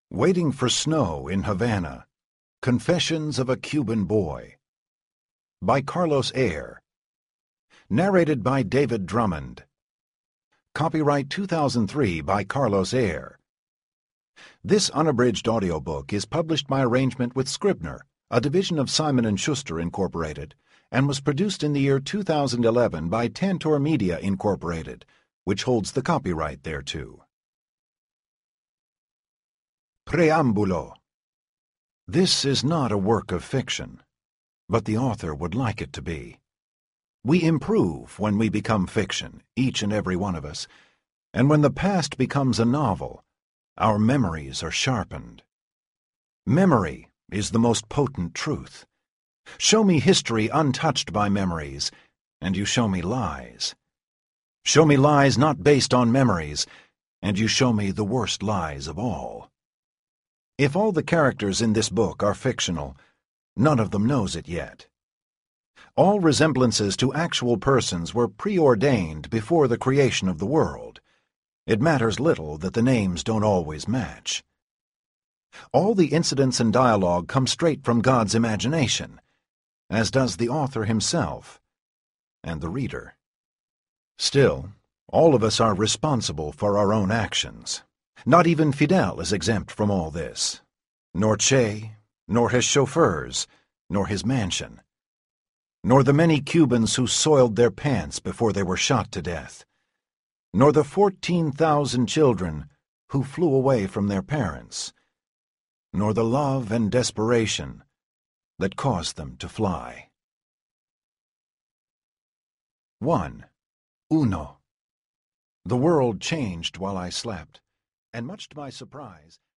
Waiting for Snow in Havana. Confessions of a Cuban Boy. By Carlos Ayer. Narrated by David Drummond. Copyright 2003 by Carlos Ayer. This unabridged audiobook is published by arrangement with Scribner, a division of Simon & Schuster Incorporated, and was produced in the year 2011 by Tantor Media Incorporated, which holds the copyright thereto. Preambulo. This is not a work of fiction, but the author would like it to be. We improve when we become fiction, each and every one of us, and when the past becomes a novel, our memories are sharpened. Memory is the most potent truth. Show me history untouched by memories, and you show me lies. Show me lies not based on memories, and you show me the worst lies of all. If all the characters in this book are fictional, none of them knows it yet. All resemblances to actual persons were preordained before the creation of the world. It matters little that the names don't always match. All the incidents and dialogue come straight from God's imagination, as does the author himself and the reader. Still, all of us are responsible for our own actions. Not even Fidel is exempt from all this, nor Che, nor his chauffeurs, nor his mansion, nor the many Cubans who soiled their pants before they were shot to death, nor the 14,000 children who flew away from their parents, nor the love and desperation that caused them to fly. 1. Uno. The world changed while I slept, and much to my surprise,